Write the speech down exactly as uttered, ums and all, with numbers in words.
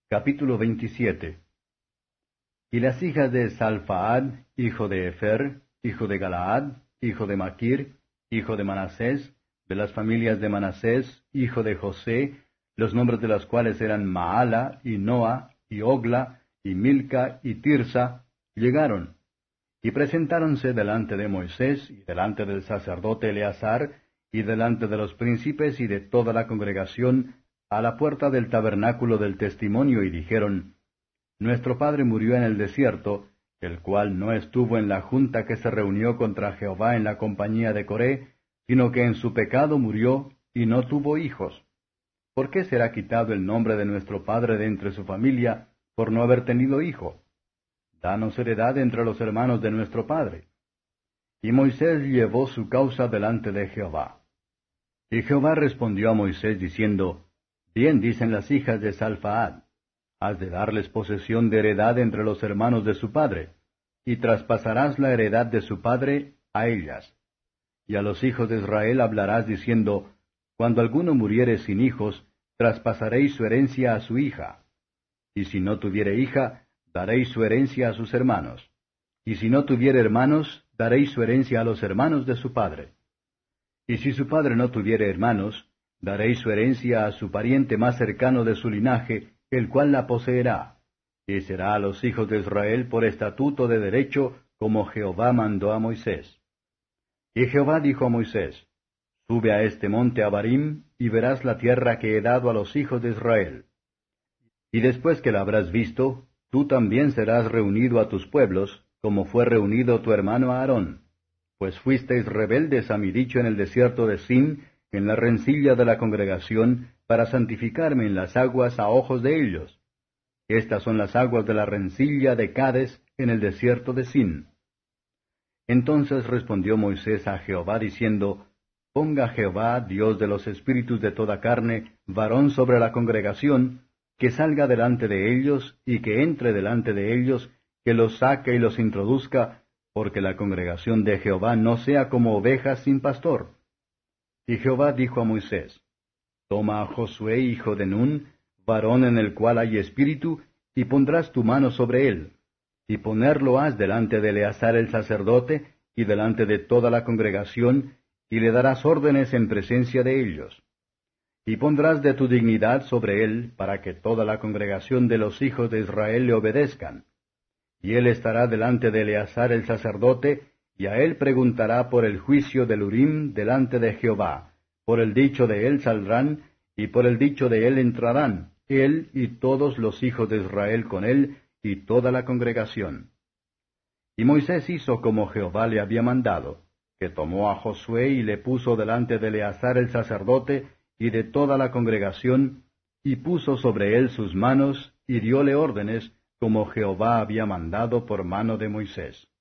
Capítulo veintisiete. Y las hijas de Salfaad, hijo de Efer, hijo de Galaad, hijo de Maquir, hijo de Manasés, de las familias de Manasés, hijo de José, los nombres de las cuales eran Maala, y Noa, y Ogla, y Milca, y Tirsa, llegaron, y presentáronse delante de Moisés, y delante del sacerdote Eleazar, y delante de los príncipes y de toda la congregación, a la puerta del tabernáculo del testimonio, y dijeron, Nuestro padre murió en el desierto, el cual no estuvo en la junta que se reunió contra Jehová en la compañía de Coré, sino que en su pecado murió, y no tuvo hijos. ¿Por qué será quitado el nombre de nuestro padre de entre su familia, por no haber tenido hijo? Danos heredad entre los hermanos de nuestro padre. Y Moisés llevó su causa delante de Jehová. Y Jehová respondió a Moisés diciendo, Bien dicen las hijas de Salfaad, has de darles posesión de heredad entre los hermanos de su padre, y traspasarás la heredad de su padre a ellas. Y a los hijos de Israel hablarás diciendo, Cuando alguno muriere sin hijos, traspasaréis su herencia a su hija. Y si no tuviere hija, daréis su herencia a sus hermanos. Y si no tuviere hermanos, daréis su herencia a los hermanos de su padre. Y si su padre no tuviere hermanos, daréis su herencia a su pariente más cercano de su linaje, el cual la poseerá, y será a los hijos de Israel por estatuto de derecho, como Jehová mandó a Moisés. Y Jehová dijo a Moisés, Sube a este monte Abarim, y verás la tierra que he dado a los hijos de Israel. Y después que la habrás visto, tú también serás reunido a tus pueblos, como fue reunido tu hermano Aarón, pues fuisteis rebeldes a mi dicho en el desierto de Sin, en la rencilla de la congregación, para santificarme en las aguas a ojos de ellos. Estas son las aguas de la rencilla de Cades, en el desierto de Sin. Entonces respondió Moisés a Jehová diciendo, Ponga Jehová, Dios de los espíritus de toda carne, varón sobre la congregación, que salga delante de ellos, y que entre delante de ellos, que los saque y los introduzca, porque la congregación de Jehová no sea como ovejas sin pastor. Y Jehová dijo a Moisés, Toma a Josué hijo de Nun, varón en el cual hay espíritu, y pondrás tu mano sobre él, y ponerlo has delante de Eleazar el sacerdote, y delante de toda la congregación, y le darás órdenes en presencia de ellos. Y pondrás de tu dignidad sobre él, para que toda la congregación de los hijos de Israel le obedezcan. Y él estará delante de Eleazar el sacerdote, y a él preguntará por el juicio del Urim delante de Jehová. Por el dicho de él saldrán, y por el dicho de él entrarán, él y todos los hijos de Israel con él, y toda la congregación. Y Moisés hizo como Jehová le había mandado, que tomó a Josué y le puso delante de Eleazar el sacerdote, y de toda la congregación, y puso sobre él sus manos, y dióle órdenes, como Jehová había mandado por mano de Moisés.